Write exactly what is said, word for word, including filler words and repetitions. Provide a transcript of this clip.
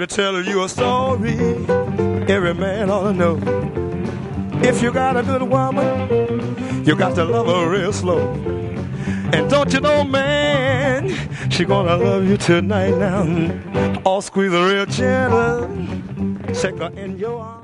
me tell you a story every man ought to know. If you got a good woman, you got to love her real slow. And don't you know, man, she gonna love you tonight now. I'll squeeze her real gentle, take her in your arms.